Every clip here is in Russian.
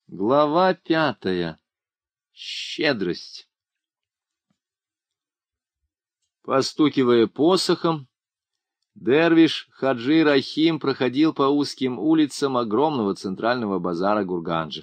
Глава 5. Щедрость. Постукивая посохом, дервиш Хаджи Рахим проходил по узким улицам огромного центрального базара Гурганджа.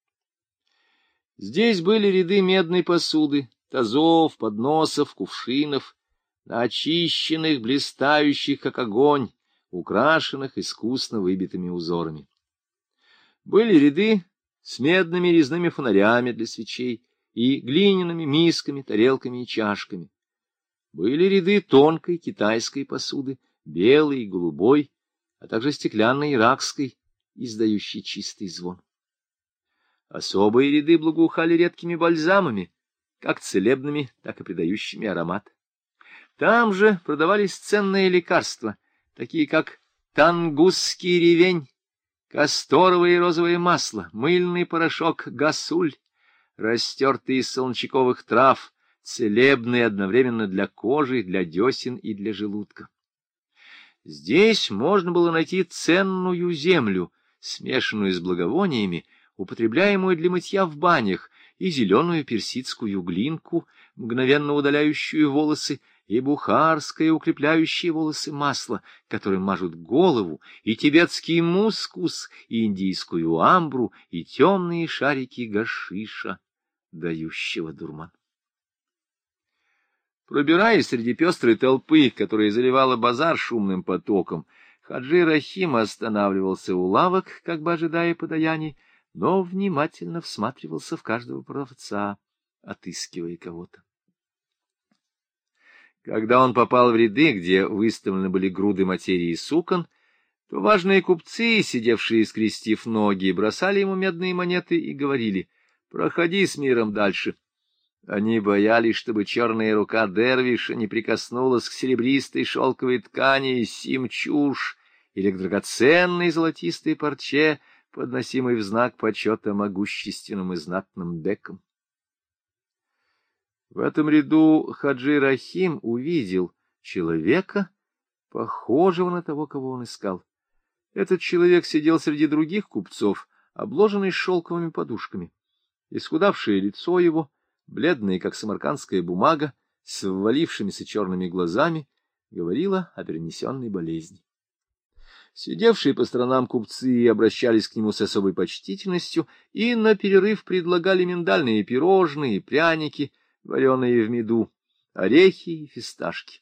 Здесь были ряды медной посуды, тазов, подносов, кувшинов, очищенных, блистающих, как огонь, украшенных искусно выбитыми узорами. Были ряды с медными резными фонарями для свечей и глиняными мисками, тарелками и чашками. Были ряды тонкой китайской посуды, белой и голубой, а также стеклянной иракской, издающей чистый звон. Особые ряды благоухали редкими бальзамами, как целебными, так и придающими аромат. Там же продавались ценные лекарства, такие как тангусский ревень, касторовое и розовое масло, мыльный порошок гасуль, растертые из солончаковых трав, целебные одновременно для кожи, для десен и для желудка. Здесь можно было найти ценную землю, смешанную с благовониями, употребляемую для мытья в банях, и зеленую персидскую глинку, мгновенно удаляющую волосы, и бухарское укрепляющее волосы масло, которым мажут голову, и тибетский мускус, и индийскую амбру, и темные шарики гашиша, дающего дурман. Пробираясь среди пестрой толпы, которая заливала базар шумным потоком, Хаджи Рахим останавливался у лавок, как бы ожидая подаяний, но внимательно всматривался в каждого продавца, отыскивая кого-то. Когда он попал в ряды, где выставлены были груды материи и сукон, то важные купцы, сидевшие скрестив ноги, бросали ему медные монеты и говорили: «Проходи с миром дальше». Они боялись, чтобы черная рука дервиша не прикоснулась к серебристой шелковой ткани симчуш или к драгоценной золотистой парче, подносимой в знак почета могущественным и знатным бекам. В этом ряду Хаджи Рахим увидел человека, похожего на того, кого он искал. Этот человек сидел среди других купцов, обложенный шелковыми подушками. Исхудавшее лицо его, бледное, как самаркандская бумага, с ввалившимися черными глазами, говорило о перенесенной болезни. Сидевшие по сторонам купцы обращались к нему с особой почтительностью и на перерыв предлагали миндальные пирожные, пряники, вареные в меду, орехи и фисташки.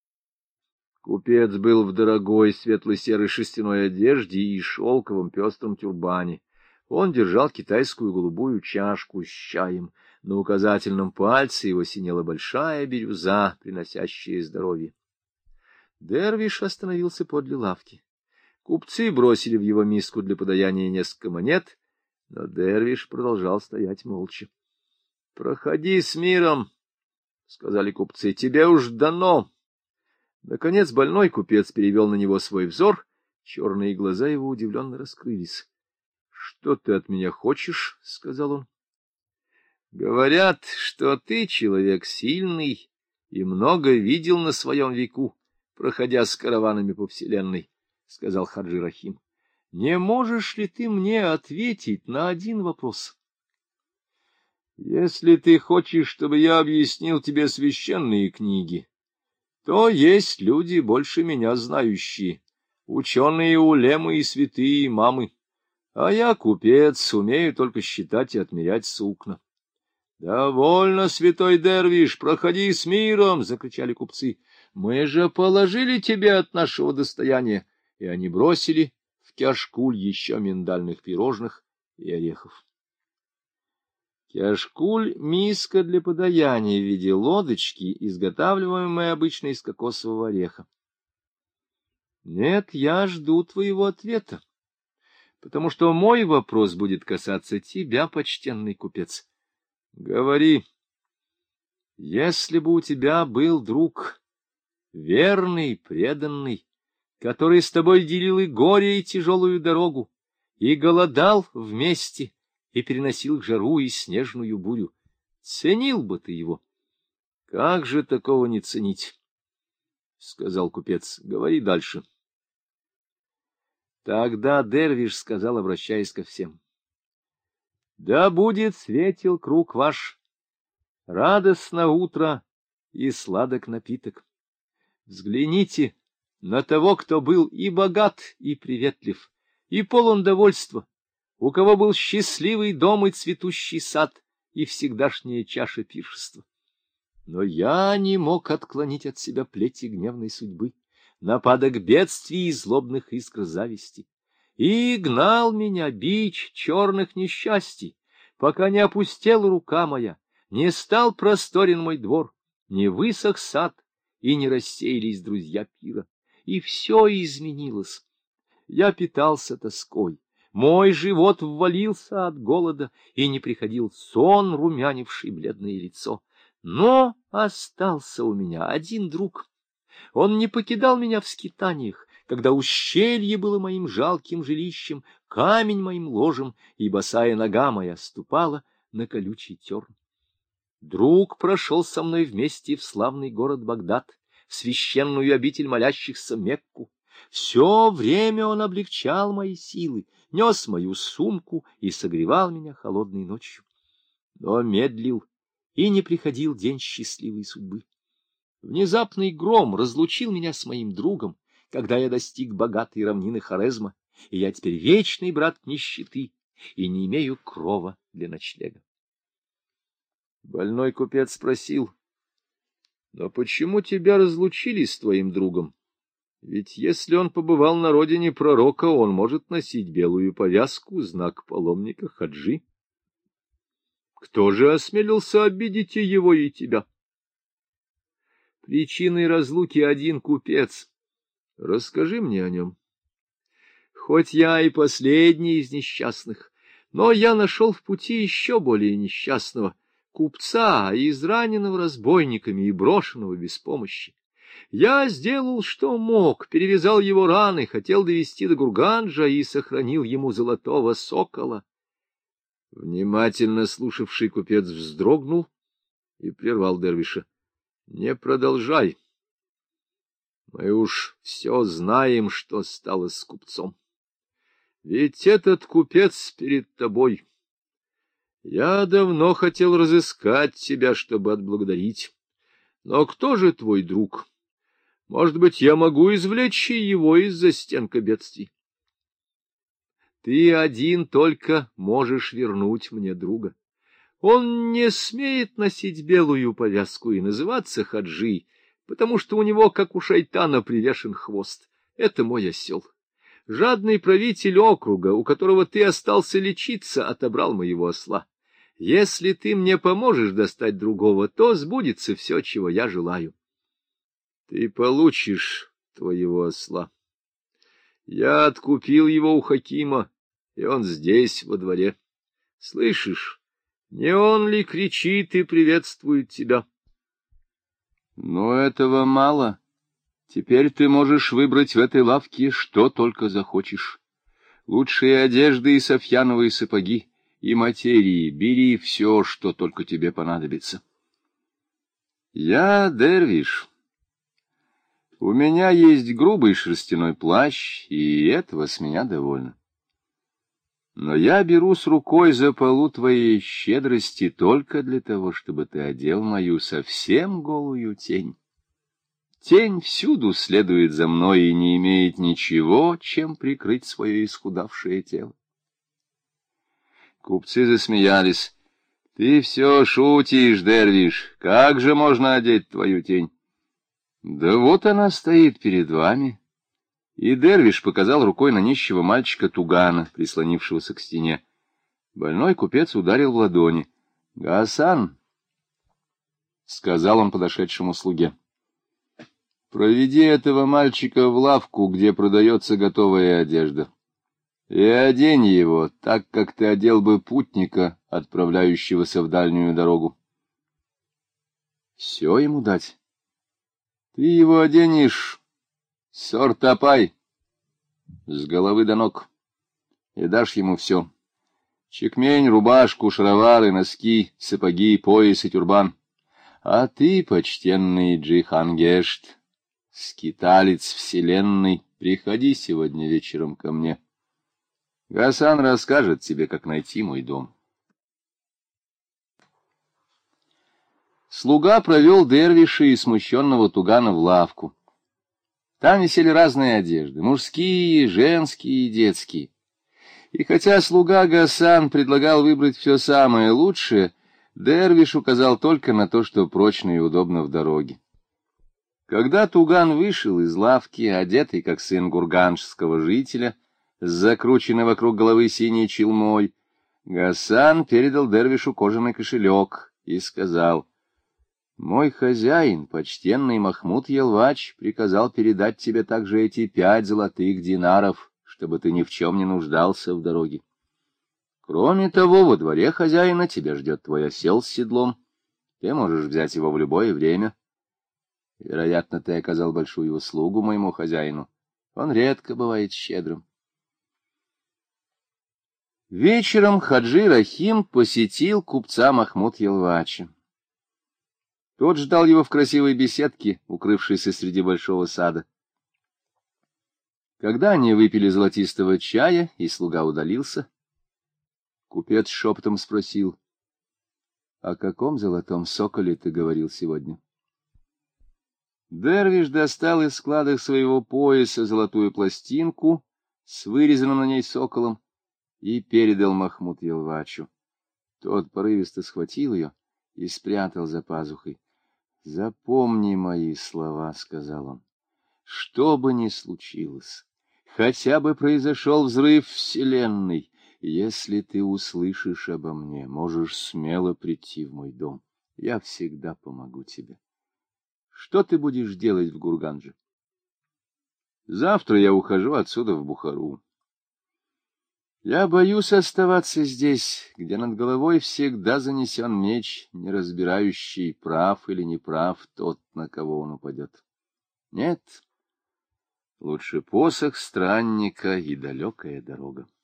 Купец был в дорогой светло-серой шерстяной одежде и шелковом пестром тюрбане. Он держал китайскую голубую чашку с чаем. На указательном пальце его синела большая бирюза, приносящая здоровье. Дервиш остановился подле лавки. Купцы бросили в его миску для подаяния несколько монет, но дервиш продолжал стоять молча. — Проходи с миром, — сказали купцы, — тебе уж дано. Наконец больной купец перевел на него свой взор, черные глаза его удивленно раскрылись. — Что ты от меня хочешь? — сказал он. — Говорят, что ты человек сильный и много видел на своем веку, проходя с караванами по вселенной, — сказал Хаджи Рахим. — Не можешь ли ты мне ответить на один вопрос? — Если ты хочешь, чтобы я объяснил тебе священные книги, то есть люди, больше меня знающие, ученые улемы и святые имамы, а я, купец, умею только считать и отмерять сукна. — Довольно, святой дервиш, проходи с миром! — закричали купцы. — Мы же положили тебе от нашего достояния. И они бросили в кяшкуль еще миндальных пирожных и орехов. Кяшкуль — миска для подаяния в виде лодочки, изготавливаемая обычно из кокосового ореха. — Нет, я жду твоего ответа, потому что мой вопрос будет касаться тебя, почтенный купец. — Говори. — Если бы у тебя был друг, верный, преданный, который с тобой делил и горе, и тяжелую дорогу, и голодал вместе, и переносил жару и снежную бурю, ценил бы ты его? — Как же такого не ценить? — сказал купец. — Говори дальше. Тогда дервиш сказал, обращаясь ко всем: Да будет светел круг ваш, радостно утро и сладок напиток. Взгляните на того, кто был и богат, и приветлив, и полон довольства, у кого был счастливый дом и цветущий сад, и всегдашняя чаша пиршества. Но я не мог отклонить от себя плети гневной судьбы, нападок бедствий и злобных искр зависти. И гнал меня бич черных несчастий, пока не опустела рука моя, не стал просторен мой двор, не высох сад, и не рассеялись друзья пира. И все изменилось. Я питался тоской, мой живот ввалился от голода, и не приходил сон, румянивший бледное лицо. Но остался у меня один друг. Он не покидал меня в скитаниях, когда ущелье было моим жалким жилищем, камень моим ложем, и босая нога моя ступала на колючий терн. Друг прошел со мной вместе в славный город Багдад, в священную обитель молящихся Мекку. Все время он облегчал мои силы, нес мою сумку и согревал меня холодной ночью. Но медлил, и не приходил день счастливой судьбы. Внезапный гром разлучил меня с моим другом, когда я достиг богатой равнины Хорезма, и я теперь вечный брат нищеты и не имею крова для ночлега. Больной купец спросил: но почему тебя разлучили с твоим другом? Ведь если он побывал на родине пророка, он может носить белую повязку, знак паломника хаджи. Кто же осмелился обидеть и его, и тебя? Причиной разлуки один купец. Расскажи мне о нем. Хоть я и последний из несчастных, но я нашел в пути еще более несчастного, купца, израненного разбойниками и брошенного без помощи. Я сделал, что мог, перевязал его раны, хотел довести до Гурганджа и сохранил ему золотого сокола. Внимательно слушавший купец вздрогнул и прервал дервиша: — Не продолжай. Мы уж все знаем, что стало с купцом. Ведь этот купец перед тобой. Я давно хотел разыскать тебя, чтобы отблагодарить. Но кто же твой друг? Может быть, я могу извлечь его из-за стенка бедствий? Ты один только можешь вернуть мне друга. Он не смеет носить белую повязку и называться хаджи, потому что у него, как у шайтана, привешен хвост. Это мой осел. Жадный правитель округа, у которого ты остался лечиться, отобрал моего осла. Если ты мне поможешь достать другого, то сбудется все, чего я желаю. Ты получишь твоего осла. Я откупил его у Хакима, и он здесь, во дворе. Слышишь, не он ли кричит и приветствует тебя? Но этого мало. Теперь ты можешь выбрать в этой лавке что только захочешь. Лучшие одежды и софьяновые сапоги, и материи. Бери все, что только тебе понадобится. Я дервиш. У меня есть грубый шерстяной плащ, и этого с меня довольно. Но я беру с рукой за полу твоей щедрости только для того, чтобы ты одел мою совсем голую тень. Тень всюду следует за мной и не имеет ничего, чем прикрыть свое исхудавшее тело. Купцы засмеялись. — Ты все шутишь, дервиш, как же можно одеть твою тень? — Да вот она стоит перед вами. И дервиш показал рукой на нищего мальчика Тугана, прислонившегося к стене. Больной купец ударил в ладони. — Гасан, — сказал он подошедшему слуге, — проведи этого мальчика в лавку, где продается готовая одежда, и одень его так, как ты одел бы путника, отправляющегося в дальнюю дорогу. — Все ему дать? — Ты его оденешь сортапай, с головы до ног, и дашь ему все. Чекмень, рубашку, шаровары, носки, сапоги, пояс и тюрбан. А ты, почтенный Джихангешт, скиталец вселенной, приходи сегодня вечером ко мне. Гасан расскажет тебе, как найти мой дом. Слуга провел дервиша и смущенного тугана в лавку. Там висели разные одежды, мужские, женские и детские. И хотя слуга Гасан предлагал выбрать все самое лучшее, дервиш указал только на то, что прочно и удобно в дороге. Когда туган вышел из лавки, одетый как сын гурганджского жителя, с закрученной вокруг головы синей челмой, Гасан передал дервишу кожаный кошелек и сказал: «Мой хозяин, почтенный Махмуд Елвач, приказал передать тебе также эти 5 золотых динаров, чтобы ты ни в чем не нуждался в дороге. Кроме того, во дворе хозяина тебя ждет твой осел с седлом. Ты можешь взять его в любое время. Вероятно, ты оказал большую услугу моему хозяину. Он редко бывает щедрым». Вечером Хаджи Рахим посетил купца Махмуд Елвача. Тот ждал его в красивой беседке, укрывшейся среди большого сада. Когда они выпили золотистого чая, и слуга удалился, купец шепотом спросил: «О каком золотом соколе ты говорил сегодня?» Дервиш достал из складок своего пояса золотую пластинку с вырезанным на ней соколом и передал Махмуд Елвачу. Тот порывисто схватил ее и спрятал за пазухой. «Запомни мои слова», — сказал он. «Что бы ни случилось, хотя бы произошел взрыв вселенной, если ты услышишь обо мне, можешь смело прийти в мой дом. Я всегда помогу тебе. Что ты будешь делать в Гургандже?» «Завтра я ухожу отсюда в Бухару. Я боюсь оставаться здесь, где над головой всегда занесен меч, не разбирающий, прав или неправ тот, на кого он упадет. Нет, лучше посох странника и далекая дорога».